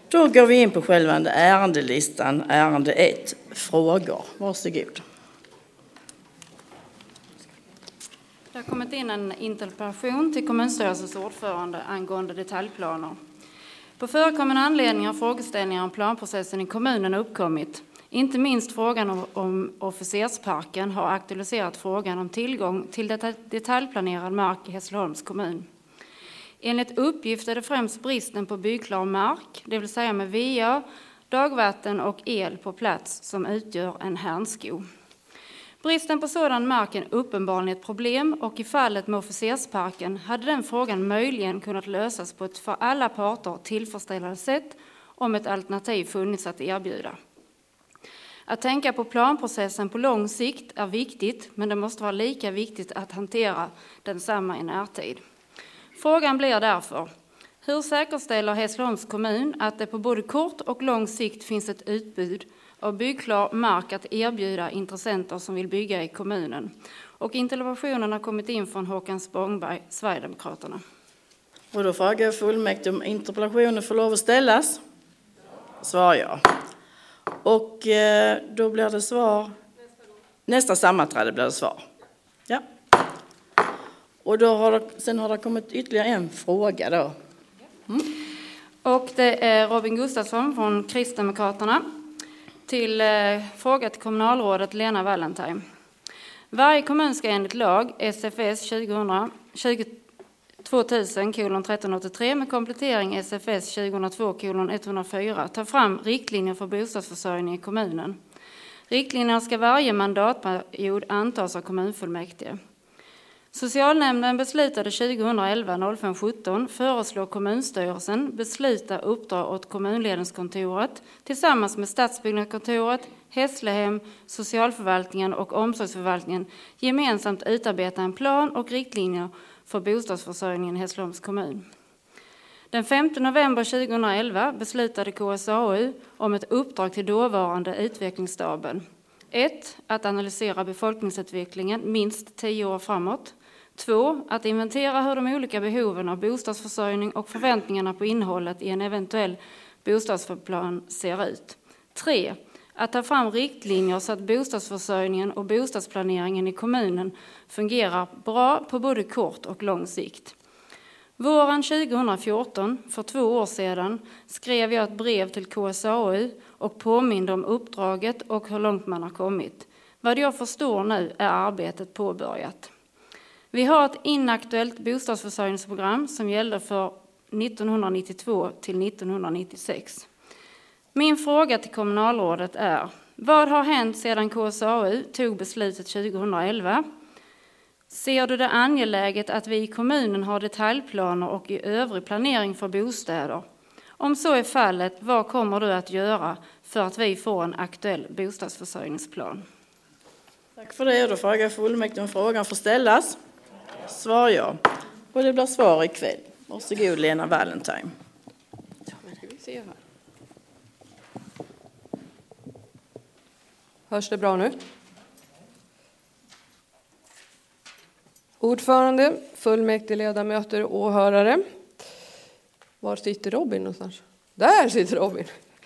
Då går vi in på själva ärendelistan, ärende 1, frågor. Varsågod. Det har kommit in en interpellation till kommunstyrelsens ordförande angående detaljplaner. På förekommande anledning har frågeställningar om planprocessen i kommunen uppkommit. Inte minst frågan om officersparken har aktualiserat frågan om tillgång till detaljplanerad mark i Hässleholms kommun. Enligt uppgift är det främst bristen på byggklar mark, det vill säga med VA, dagvatten och el på plats, som utgör en hämsko. Bristen på sådan mark är uppenbarligen ett problem, och i fallet med officersparken hade den frågan möjligen kunnat lösas på ett för alla parter tillfredsställande sätt om ett alternativ funnits att erbjuda. Att tänka på planprocessen på lång sikt är viktigt, men det måste vara lika viktigt att hantera densamma i närtid. Frågan blir därför: hur säkerställer Hässleholms kommun att det på både kort och lång sikt finns ett utbud av byggklar mark att erbjuda intressenter som vill bygga i kommunen? Och interpellationen har kommit in från Håkan Spångberg, Sverigedemokraterna. Och då frågar jag fullmäktige om interpellationen får lov att ställas. Svar ja. Och då blir det svar. Nästa sammanträde blir det svar. Ja. Och då sen har det kommit ytterligare en fråga då. Och det är Robin Gustafsson från Kristdemokraterna till fråga till kommunalrådet Lena Valentine. Varje kommun ska enligt lag SFS 2000:1383 med komplettering SFS 2002:104 ta fram riktlinjer för bostadsförsörjning i kommunen. Riktlinjerna ska varje mandatperiod antas av kommunfullmäktige. Socialnämnden beslutade 2011-05-17 föreslå kommunstyrelsen besluta uppdra åt kommunledningskontoret tillsammans med Stadsbyggnadskontoret, Hässlehem, socialförvaltningen och omsorgsförvaltningen gemensamt utarbeta en plan och riktlinjer för bostadsförsörjningen i Hässleholms kommun. Den 5 november 2011 beslutade KSAU om ett uppdrag till dåvarande utvecklingsstaben. 1. Att analysera befolkningsutvecklingen minst 10 år framåt. 2. Att inventera hur de olika behoven av bostadsförsörjning och förväntningarna på innehållet i en eventuell bostadsplan ser ut. 3. Att ta fram riktlinjer så att bostadsförsörjningen och bostadsplaneringen i kommunen fungerar bra på både kort och lång sikt. Våren 2014, för 2 år sedan, skrev jag ett brev till KSAU och påminde om uppdraget och hur långt man har kommit. Vad jag förstår nu är arbetet påbörjat. Vi har ett inaktuellt bostadsförsörjningsprogram som gäller för 1992 till 1996. Min fråga till kommunalrådet är: vad har hänt sedan KSAU tog beslutet 2011? Ser du det angeläget att vi i kommunen har detaljplaner och i övrig planering för bostäder? Om så är fallet, vad kommer du att göra för att vi får en aktuell bostadsförsörjningsplan? Tack för det. Då frågar jag fullmäktige om frågan får ställas. Svar ja. Och det blir svar ikväll. Varsågod Lena Valentine. Hörs det bra nu? Ordförande, fullmäktigeledamöter och åhörare. Var sitter Robin någonstans? Där sitter Robin.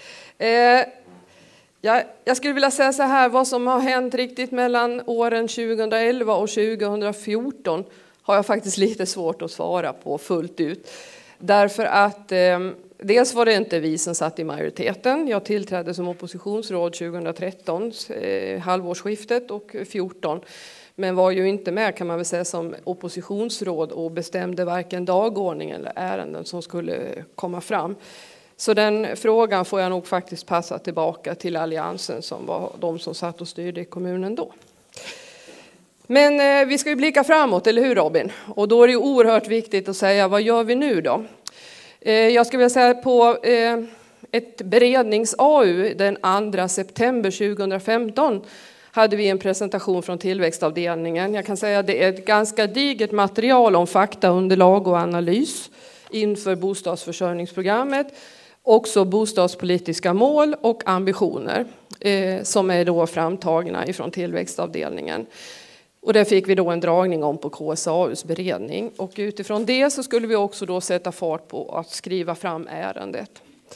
Jag skulle vilja säga så här, vad som har hänt riktigt mellan åren 2011 och 2014 har jag faktiskt lite svårt att svara på fullt ut. Därför att dels var det inte vi som satt i majoriteten. Jag tillträdde som oppositionsråd 2013, halvårsskiftet och 2014. Men var ju inte med, kan man väl säga, som oppositionsråd och bestämde varken dagordning eller ärenden som skulle komma fram. Så den frågan får jag nog faktiskt passa tillbaka till alliansen som var de som satt och styrde i kommunen då. Men vi ska ju blicka framåt, eller hur Robin? Och då är det ju oerhört viktigt att säga, vad gör vi nu då? Jag skulle vilja säga på ett berednings-AU den 2 september 2015 hade vi en presentation från tillväxtavdelningen. Jag kan säga att det är ett ganska digert material om faktaunderlag och analys inför bostadsförsörjningsprogrammet. Också bostadspolitiska mål och ambitioner som är då framtagna ifrån tillväxtavdelningen. Och där fick vi då en dragning om på KSAUs beredning. Och utifrån det så skulle vi också då sätta fart på att skriva fram ärendet.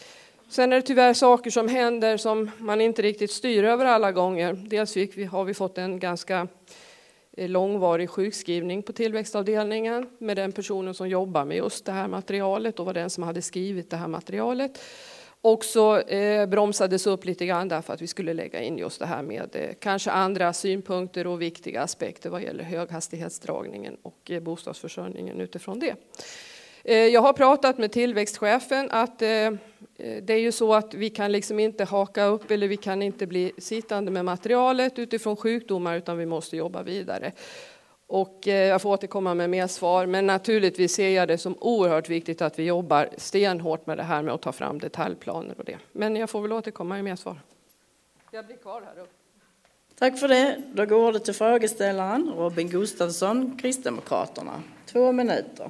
Sen är det tyvärr saker som händer som man inte riktigt styr över alla gånger. Dels har vi fått en ganska långvarig sjukskrivning på tillväxtavdelningen med den personen som jobbar med just det här materialet och var den som hade skrivit det här materialet. Och så bromsades upp lite grann därför att vi skulle lägga in just det här med kanske andra synpunkter och viktiga aspekter vad gäller höghastighetsdragningen och bostadsförsörjningen utifrån det. Jag har pratat med tillväxtchefen att det är ju så att vi kan liksom inte haka upp eller vi kan inte bli sittande med materialet utifrån sjukdomar utan vi måste jobba vidare. Och jag får återkomma med mer svar, men naturligtvis ser jag det som oerhört viktigt att vi jobbar stenhårt med det här med att ta fram detaljplaner och det. Men jag får väl återkomma med mer svar. Jag blir kvar här uppe. Tack för det. Då går det till frågeställaren Robin Gustafsson, Kristdemokraterna. 2 minuter.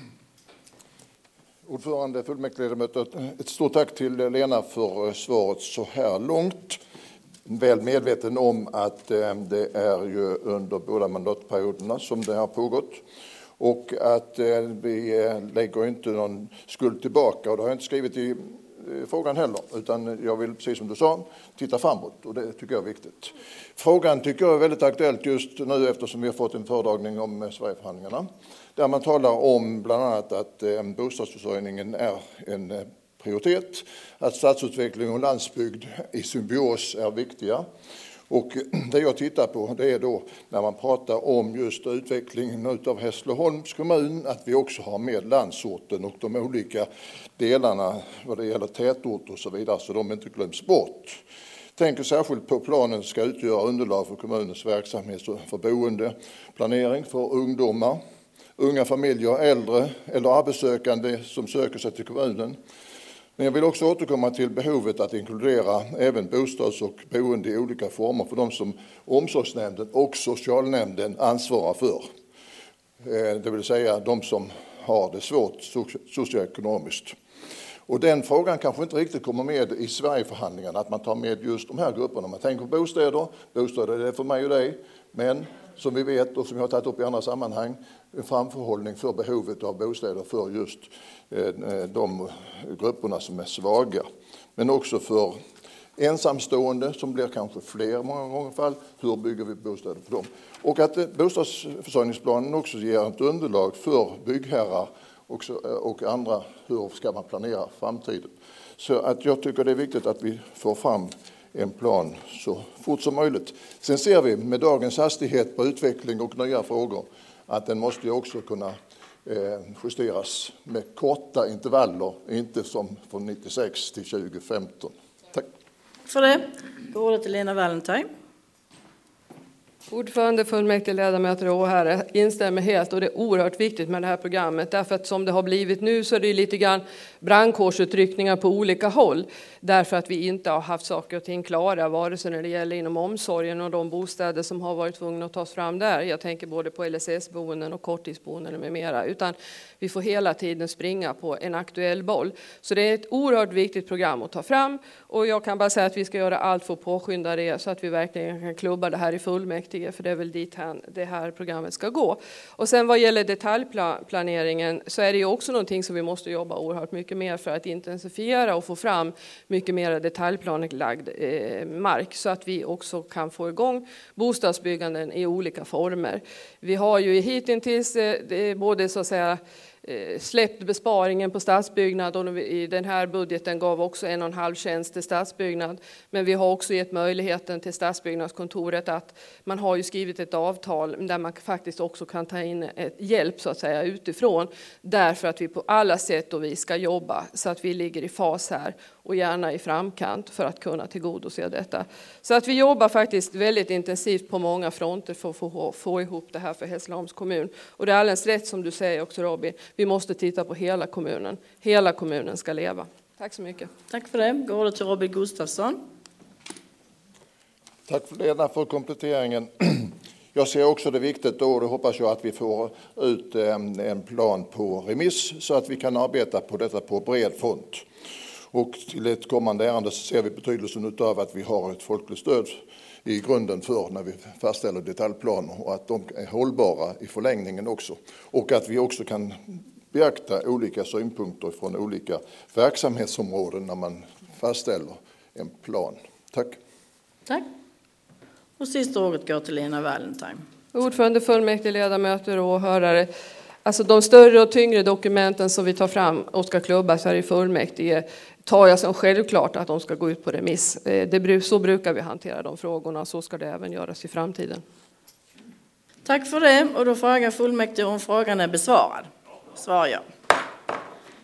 Ordförande, fullmäktigeledamöter, ett stort tack till Lena för svaret så här långt. Väl medveten om att det är ju under båda mandatperioderna som det har pågått. Och att vi lägger inte någon skuld tillbaka, och det har jag inte skrivit i frågan heller. Utan jag vill, precis som du sa, titta framåt, och det tycker jag är viktigt. Frågan tycker jag är väldigt aktuellt just nu eftersom vi har fått en föredragning om Sverigeförhandlingarna. Där man talar om bland annat att bostadsförsörjningen är en prioritet, att stadsutveckling och landsbygd i symbios är viktiga. Och det jag tittar på det är då när man pratar om just utvecklingen av Hässleholms kommun, att vi också har med landsorten och de olika delarna vad det gäller tätort och så vidare, så de inte glöms bort. Tänker särskilt på planen ska utgöra underlag för kommunens verksamhet för boende, planering för ungdomar, unga familjer, äldre eller arbetssökande som söker sig till kommunen. Men jag vill också återkomma till behovet att inkludera även bostads- och boende i olika former för de som omsorgsnämnden och socialnämnden ansvarar för. Det vill säga de som har det svårt socioekonomiskt. Och den frågan kanske inte riktigt kommer med i Sverigeförhandlingarna, att man tar med just de här grupperna. Man tänker på bostäder är för mig och dig, men som vi vet och som jag har tagit upp i andra sammanhang, en framförhållning för behovet av bostäder för just de grupperna som är svaga. Men också för ensamstående som blir kanske fler många gånger fall. Hur bygger vi bostäder för dem? Och att bostadsförsörjningsplanen också ger ett underlag för byggherrar och andra. Hur ska man planera framtiden? Så att jag tycker det är viktigt att vi får fram en plan så fort som möjligt. Sen ser vi med dagens hastighet på utveckling och nya frågor att den måste ju också kunna justeras med korta intervaller, inte som från 96 till 2015. Tack. För det går det till Lena Valentine. Ordförande, fullmäktigeledamöter och åhörare, instämmer helt, och det är oerhört viktigt med det här programmet därför att som det har blivit nu så är det lite grann brandkårsutryckningar på olika håll därför att vi inte har haft saker och ting klara vare sig när det gäller inom omsorgen och de bostäder som har varit tvungna att tas fram där. Jag tänker både på LSS-boenden och korttidsboenden med mera, utan vi får hela tiden springa på en aktuell boll. Så det är ett oerhört viktigt program att ta fram, och jag kan bara säga att vi ska göra allt för att påskynda det så att vi verkligen kan klubba det här i fullmäktige, för det är väl dit det här programmet ska gå. Och sen vad gäller detaljplaneringen så är det ju också någonting som vi måste jobba oerhört mycket mer för att intensifiera och få fram mycket mer detaljplanelagd mark så att vi också kan få igång bostadsbygganden i olika former. Vi har ju hittills både så att säga släppt besparingen på stadsbyggnad, och i den här budgeten gav också 1,5 tjänst till stadsbyggnad. Men vi har också gett möjligheten till stadsbyggnadskontoret att man har ju skrivit ett avtal där man faktiskt också kan ta in ett hjälp så att säga utifrån. Därför att vi på alla sätt och vi ska jobba så att vi ligger i fas här och gärna i framkant för att kunna tillgodose detta. Så att vi jobbar faktiskt väldigt intensivt på många fronter för att få ihop det här för Hässleholms kommun. Och det är alldeles rätt som du säger också Robin, vi måste titta på hela kommunen. Hela kommunen ska leva. Tack så mycket. Tack för det. Går det till Robin Gustafsson. Tack för Lena för kompletteringen. Jag ser också det viktigt då, och det hoppas jag att vi får ut en plan på remiss så att vi kan arbeta på detta på bred front. Och till ett kommande ärende så ser vi betydelsen av att vi har ett folkligt stöd i grunden för när vi fastställer detaljplaner, och att de är hållbara i förlängningen också. Och att vi också kan beakta olika synpunkter från olika verksamhetsområden när man fastställer en plan. Tack. Tack. Och sista ordet går till Lena Valentine. Ordförande, fullmäktige, ledamöter och åhörare. Alltså de större och tyngre dokumenten som vi tar fram och ska klubbas här i fullmäktige tar jag som självklart att de ska gå ut på remiss. Så brukar vi hantera de frågorna, så ska det även göras i framtiden. Tack för det, och då frågar fullmäktige om frågan är besvarad. Svar ja.